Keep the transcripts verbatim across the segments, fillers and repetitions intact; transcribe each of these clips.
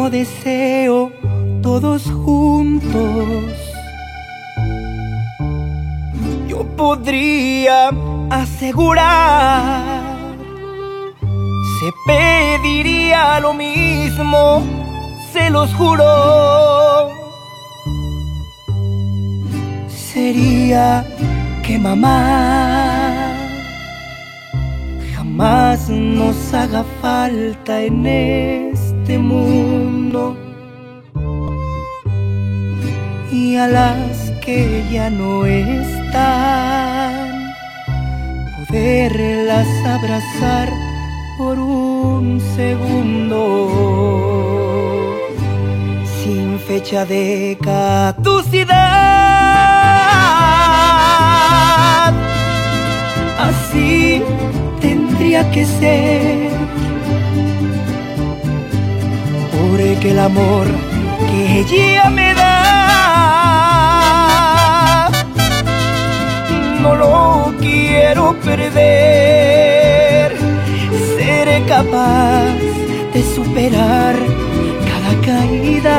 mismo deseo todos juntos. Yo podría asegurar, se pediría lo mismo, se los juro. Sería que mamá jamás nos haga falta en este mundo, y a las que ya no están, poderlas abrazar por un segundo, sin fecha de caducidad. Así tendría que ser, porque el amor que ella me da no lo quiero perder. Seré capaz de superar cada caída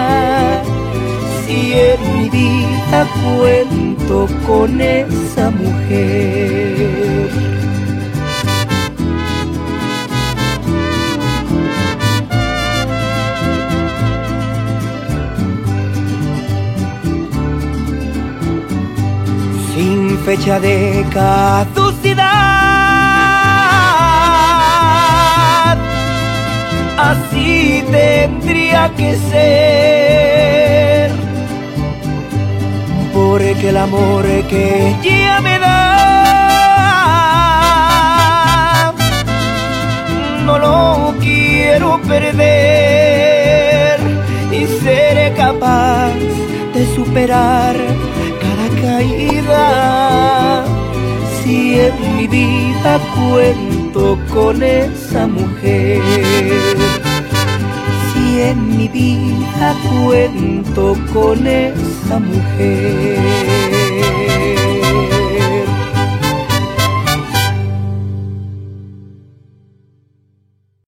si en mi vida cuento con esa mujer. Sin fecha de caducidad, así tendría que ser, porque el amor que ella me da no lo quiero perder, y seré capaz de superar cada caída si en mi vida cuento con esa mujer. Si en mi vida cuento con esa mujer.